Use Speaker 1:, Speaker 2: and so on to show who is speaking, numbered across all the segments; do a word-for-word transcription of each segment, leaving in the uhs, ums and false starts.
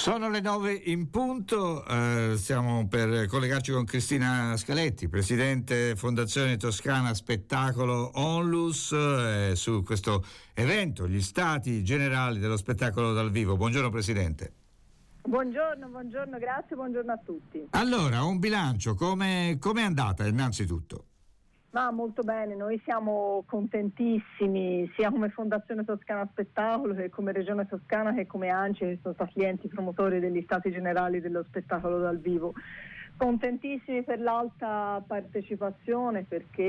Speaker 1: Sono le nove in punto, eh, stiamo per collegarci con Cristina Scaletti, presidente Fondazione Toscana Spettacolo Onlus, eh, su questo evento, gli Stati Generali dello Spettacolo dal Vivo. Buongiorno Presidente.
Speaker 2: Buongiorno, buongiorno, grazie, buongiorno a tutti.
Speaker 1: Allora, un bilancio, come è andata innanzitutto?
Speaker 2: Ma molto bene, noi siamo contentissimi sia come Fondazione Toscana Spettacolo che come Regione Toscana che come ANCI, che sono stati gli enti promotori degli Stati Generali dello Spettacolo dal Vivo. Contentissimi per l'alta partecipazione,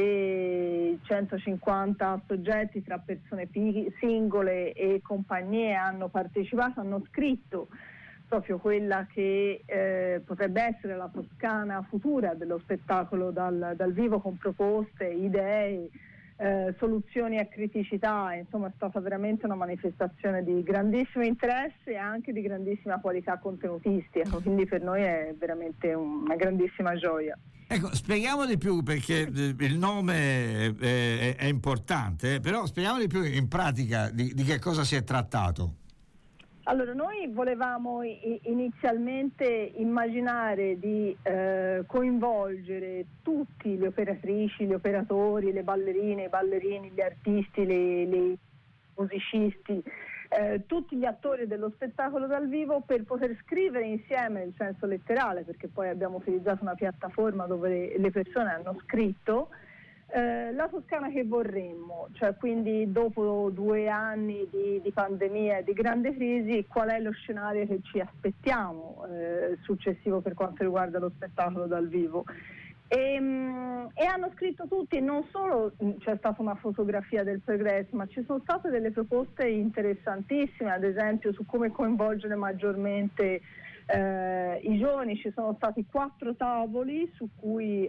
Speaker 2: perché centocinquanta soggetti tra persone singole e compagnie hanno partecipato, hanno scritto proprio quella che eh, potrebbe essere la Toscana futura dello spettacolo dal, dal vivo, con proposte, idee, eh, soluzioni a criticità. Insomma, è stata veramente una manifestazione di grandissimo interesse e anche di grandissima qualità contenutistica, quindi per noi è veramente una grandissima gioia.
Speaker 1: Ecco, spieghiamo di più, perché il nome è, è importante, però spieghiamo di più in pratica di, di che cosa si è trattato.
Speaker 2: Allora, noi volevamo inizialmente immaginare di eh, coinvolgere tutti, le operatrici, gli operatori, le ballerine, i ballerini, gli artisti, le, le musicisti, eh, tutti gli attori dello spettacolo dal vivo, per poter scrivere insieme in senso letterale, perché poi abbiamo utilizzato una piattaforma dove le persone hanno scritto Eh, la Toscana che vorremmo, cioè quindi dopo due anni di, di pandemia e di grande crisi, qual è lo scenario che ci aspettiamo eh, successivo per quanto riguarda lo spettacolo dal vivo. E, mh, e hanno scritto tutti, non solo mh, c'è stata una fotografia del progresso, ma ci sono state delle proposte interessantissime, ad esempio su come coinvolgere maggiormente Eh, i giovani. Ci sono stati quattro tavoli su cui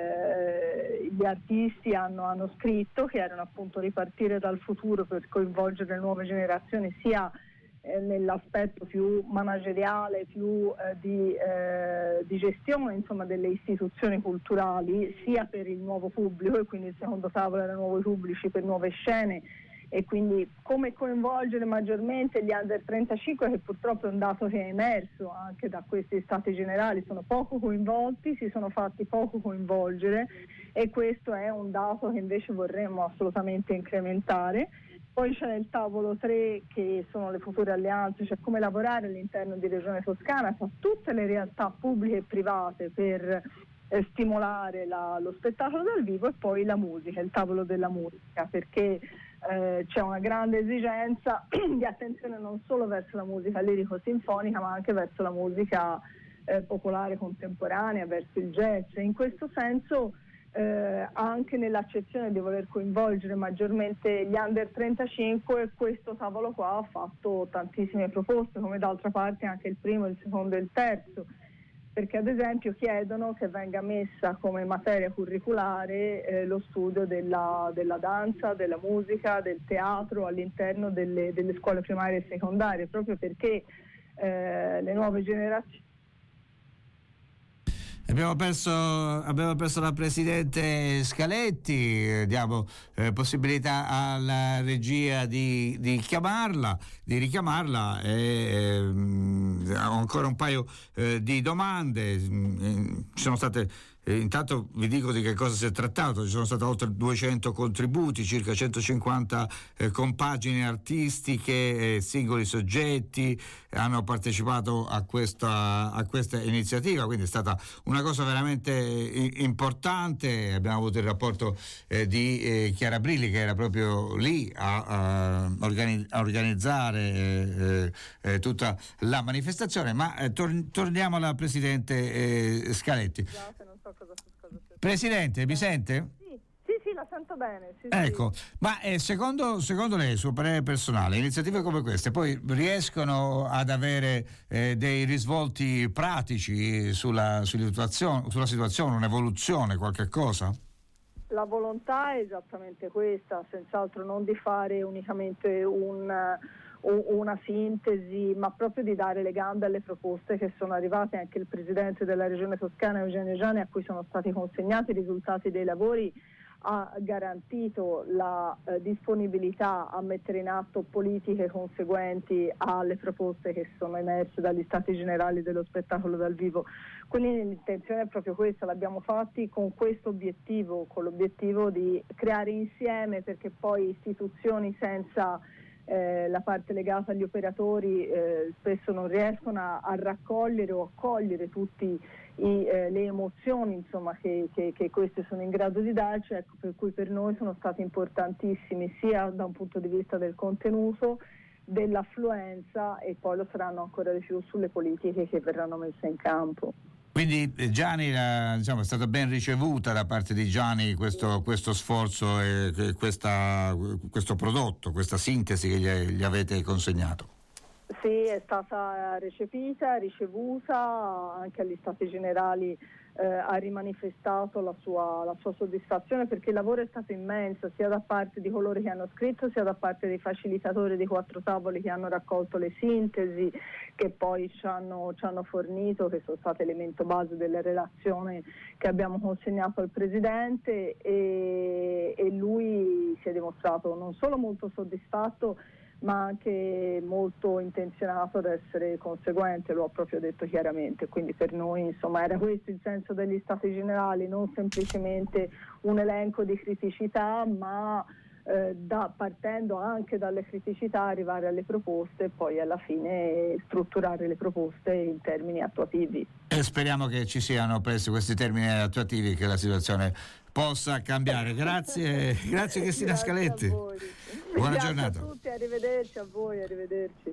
Speaker 2: eh, gli artisti hanno, hanno scritto, che erano appunto ripartire dal futuro per coinvolgere le nuove generazioni, sia eh, nell'aspetto più manageriale, più eh, di, eh, di gestione, insomma, delle istituzioni culturali, sia per il nuovo pubblico, e quindi il secondo tavolo era nuovi pubblici per nuove scene, e quindi come coinvolgere maggiormente gli under trentacinque, che purtroppo è un dato che è emerso anche da questi Stati Generali, sono poco coinvolti, si sono fatti poco coinvolgere, e questo è un dato che invece vorremmo assolutamente incrementare. Poi c'è il tavolo tre, che sono le future alleanze, cioè come lavorare all'interno di Regione Toscana tra tutte le realtà pubbliche e private per eh, stimolare la, lo spettacolo dal vivo, e poi la musica, il tavolo della musica, perché Eh, c'è una grande esigenza di attenzione non solo verso la musica lirico-sinfonica, ma anche verso la musica eh, popolare contemporanea, verso il jazz. E in questo senso eh, anche nell'accezione di voler coinvolgere maggiormente gli under trentacinque, questo tavolo qua ha fatto tantissime proposte, come d'altra parte anche il primo, il secondo e il terzo, perché ad esempio chiedono che venga messa come materia curriculare eh, lo studio della, della danza, della musica, del teatro all'interno delle, delle scuole primarie e secondarie, proprio perché eh, le nuove generazioni.
Speaker 1: Abbiamo perso, abbiamo perso la Presidente Scaletti, eh, diamo eh, possibilità alla regia di, di chiamarla, di richiamarla, e eh, ho ancora un paio eh, di domande. Ci sono state, eh, intanto vi dico di che cosa si è trattato: ci sono stati oltre duecento contributi, circa centocinquanta eh, compagini artistiche, eh, singoli soggetti hanno partecipato a questa, a questa iniziativa, quindi è stata una cosa veramente importante. Abbiamo avuto il rapporto eh, di eh, Chiara Brilli, che era proprio lì a, a, organi- a organizzare eh, eh, tutta la manifestazione, ma eh, tor- torniamo alla Presidente eh, Scaletti.
Speaker 2: Non so cosa, cosa
Speaker 1: Presidente, mi sente?
Speaker 2: Sì, sì, sì, la sento bene. Sì,
Speaker 1: ecco,
Speaker 2: sì.
Speaker 1: Ma eh, secondo, secondo lei, suo parere personale, iniziative come queste poi riescono ad avere eh, dei risvolti pratici sulla, sulla, situazione, sulla situazione, un'evoluzione, qualche cosa?
Speaker 2: La volontà è esattamente questa, senz'altro non di fare unicamente un, una sintesi, ma proprio di dare le gambe alle proposte che sono arrivate. Anche il Presidente della Regione Toscana, Eugenio Giani, a cui sono stati consegnati i risultati dei lavori, ha garantito la eh, disponibilità a mettere in atto politiche conseguenti alle proposte che sono emerse dagli Stati Generali dello spettacolo dal vivo. Quindi l'intenzione è proprio questa, l'abbiamo fatti con questo obiettivo, con l'obiettivo di creare insieme, perché poi istituzioni senza eh, la parte legata agli operatori eh, spesso non riescono a, a raccogliere o a cogliere tutti I, eh, le emozioni insomma che, che, che queste sono in grado di darci, ecco, per cui per noi sono stati importantissimi sia da un punto di vista del contenuto, dell'affluenza, e poi lo saranno ancora di più sulle politiche che verranno messe in campo.
Speaker 1: Quindi Gianni, la, diciamo, è stata ben ricevuta da parte di Gianni questo, questo sforzo e questa, questo prodotto, questa sintesi che gli, gli avete consegnato?
Speaker 2: Sì, è stata recepita, ricevuta, anche agli Stati Generali eh, ha rimanifestato la sua, la sua soddisfazione, perché il lavoro è stato immenso sia da parte di coloro che hanno scritto sia da parte dei facilitatori dei quattro tavoli che hanno raccolto le sintesi che poi ci hanno, ci hanno fornito, che sono state elemento base della relazione che abbiamo consegnato al Presidente, e, e lui si è dimostrato non solo molto soddisfatto ma anche molto intenzionato ad essere conseguente, lo ha proprio detto chiaramente. Quindi per noi insomma era questo il senso degli Stati Generali, non semplicemente un elenco di criticità, ma eh, da, partendo anche dalle criticità arrivare alle proposte e poi alla fine strutturare le proposte in termini attuativi.
Speaker 1: E speriamo che ci siano presto questi termini attuativi, che la situazione possa cambiare. Grazie, grazie Cristina
Speaker 2: Grazie
Speaker 1: Scaletti.
Speaker 2: a voi.
Speaker 1: Buona
Speaker 2: Grazie
Speaker 1: giornata
Speaker 2: a tutti, arrivederci a voi, arrivederci.